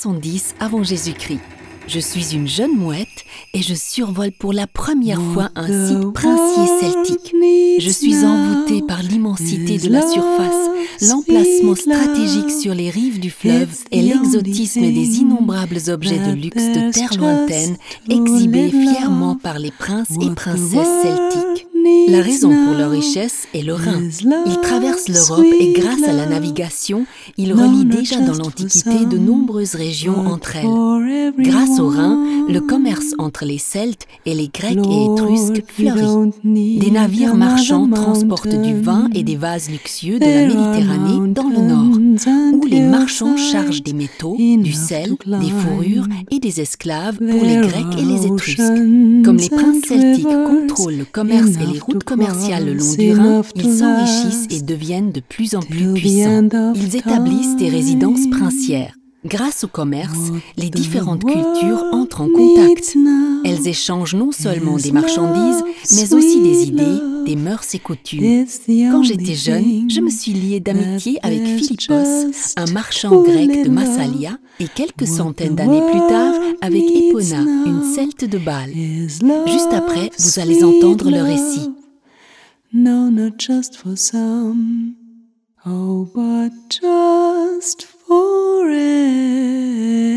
70 avant Jésus-Christ. Je suis une jeune mouette et je survole pour la première fois un site princier celtique. Je suis envoûtée par l'immensité de la surface, l'emplacement stratégique sur les rives du fleuve et l'exotisme des innombrables objets de luxe de terre lointaine exhibés fièrement par les princes et princesses celtiques. La raison pour leur richesse est le Rhin. Ils traversent l'Europe et grâce à la navigation, ils relient déjà dans l'Antiquité de nombreuses régions entre elles. Grâce au Rhin, le commerce entre les Celtes et les Grecs et Étrusques fleurit. Des navires marchands transportent du vin et des vases luxueux de la Méditerranée dans le nord, où les marchands chargent des métaux, du sel, des fourrures et des esclaves pour les Grecs et les Étrusques. Comme les princes celtiques contrôlent le commerce et les routes commerciales le long du Rhin, ils s'enrichissent et deviennent de plus en plus puissants. Ils établissent des résidences princières. Grâce au commerce, les différentes cultures entrent en contact. Elles échangent non seulement des marchandises, mais aussi des idées, des mœurs et coutumes. Quand j'étais jeune, je me suis liée d'amitié avec Philippos, un marchand grec de Massalia, et quelques centaines d'années plus tard, avec Epona, une Celte de Bâle. Juste après, vous allez entendre le récit. No, not just for some, oh, but just for everyone.